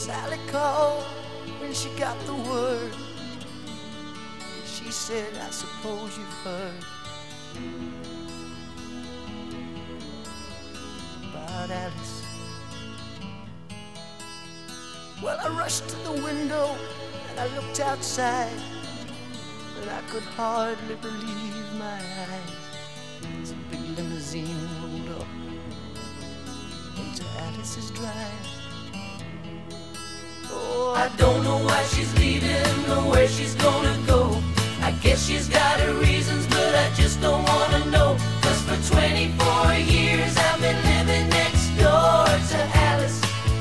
Sally called when she got the word. She said, I suppose you've heard about Alice. Well, I rushed to the window and I looked outside, but I could hardly believe my eyes as a big limousine rolled up into Alice's drive. Oh, I don't know why she's leaving or where she's gonna go. I guess she's got her reasons, but I just don't wanna know. 'Cause for 24 years I've been living next door to Alice.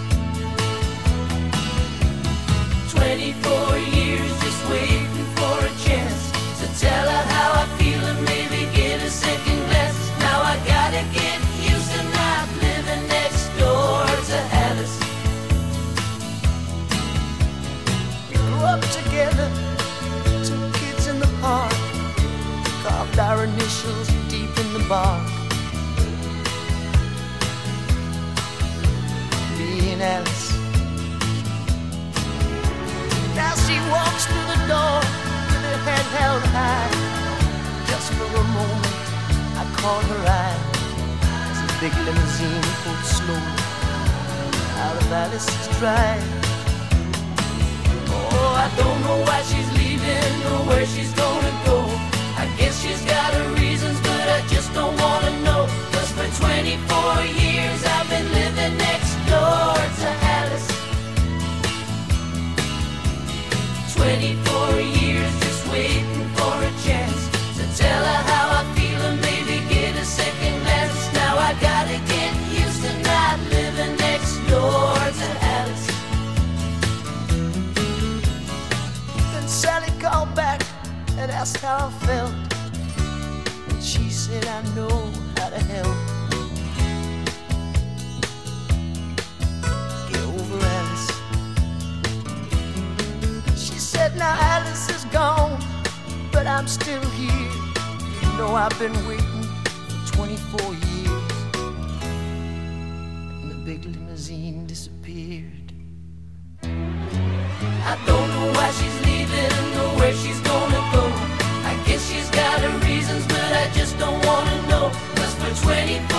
24 years just waiting for a chance to tell her how I feel and maybe get a second glance. Now I gotta get used to not living next door to Alice. We grew up together, two kids in the park, carved our initials deep in the bark. Me and Alice. Now she walks through the door with her head held high. Just for a moment I caught her eye as a big limousine pulled slowly out of Alice's drive. Oh, I don't know why she's leaving or where she's gonna go. I guess she's got her reasons, but I just don't wanna know. 'Cause for 24 years I've been living next door to Alice. 24 years just waiting for a chance to tell her how I feel and maybe get a second glance. Now I gotta get used to not living next door to Alice. Then Sally called back and asked how I felt, and she said, I know how to help. Get over Alice. She said, now Alice is gone, but I'm still here. You know I've been waiting for 24 years. And the big limousine disappeared. I don't know why she's leaving or where she's gonna go. I guess she's got her reasons, but I just don't wanna know. 'Cause for 24